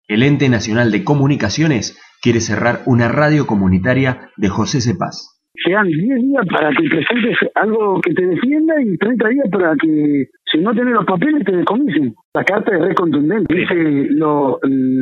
El Ente Nacional de Comunicaciones quiere cerrar una radio comunitaria de José Cepaz. Sean 10 días para que presentes algo que te defienda y 30 días para que, si no tenés los papeles, te decomisen. La carta es re contundente. Dice lo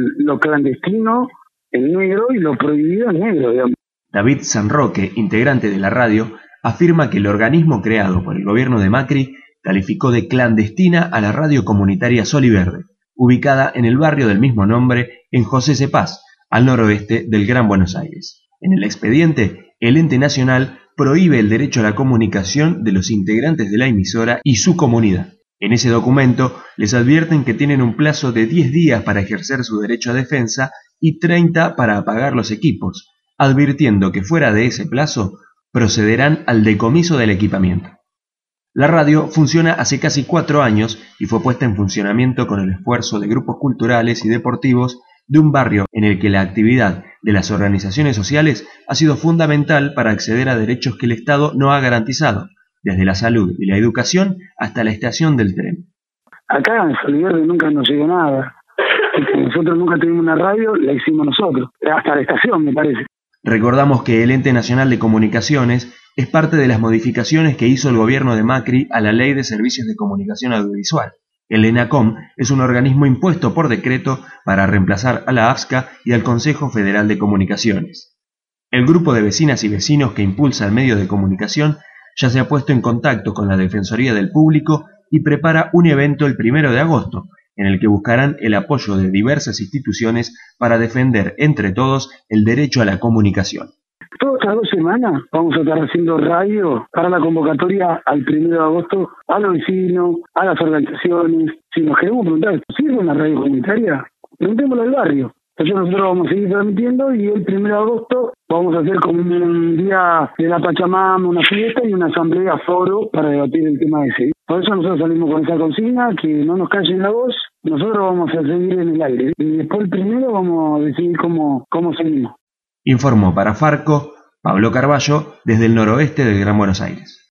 clandestino en negro y lo prohibido en negro, digamos. David Sanroque, integrante de la radio, afirma que el organismo creado por el gobierno de Macri calificó de clandestina a la radio comunitaria Sol y Verde, ubicada en el barrio del mismo nombre en José Cepaz, al noroeste del Gran Buenos Aires. En el expediente, el ente nacional prohíbe el derecho a la comunicación de los integrantes de la emisora y su comunidad. En ese documento les advierten que tienen un plazo de 10 días para ejercer su derecho a defensa y 30 para apagar los equipos, advirtiendo que fuera de ese plazo procederán al decomiso del equipamiento. La radio funciona hace casi 4 años y fue puesta en funcionamiento con el esfuerzo de grupos culturales y deportivos de un barrio en el que la actividad de las organizaciones sociales ha sido fundamental para acceder a derechos que el Estado no ha garantizado, desde la salud y la educación hasta la estación del tren. Acá en Sol y Verde nunca nos llegó nada. Nosotros nunca tuvimos una radio, la hicimos nosotros, hasta la estación, me parece. Recordamos que el Ente Nacional de Comunicaciones es parte de las modificaciones que hizo el gobierno de Macri a la Ley de Servicios de Comunicación Audiovisual. El ENACOM es un organismo impuesto por decreto para reemplazar a la AFSCA y al Consejo Federal de Comunicaciones. El grupo de vecinas y vecinos que impulsa el medio de comunicación ya se ha puesto en contacto con la Defensoría del Público y prepara un evento el 1 de agosto, en el que buscarán el apoyo de diversas instituciones para defender entre todos el derecho a la comunicación. Todas las 2 semanas vamos a estar haciendo radio para la convocatoria al 1 de agosto a los vecinos, a las organizaciones. Si nos queremos preguntar, ¿sirve una radio comunitaria? Preguntémoslo al barrio. Entonces nosotros vamos a seguir transmitiendo y el 1 de agosto vamos a hacer como un día de la Pachamama, una fiesta y una asamblea foro para debatir el tema ese. Por eso nosotros salimos con esa consigna, que no nos callen la voz, nosotros vamos a seguir en el aire. Y después el 1 vamos a decidir cómo seguimos. Informó para Farco Pablo Carballo desde el noroeste del Gran Buenos Aires.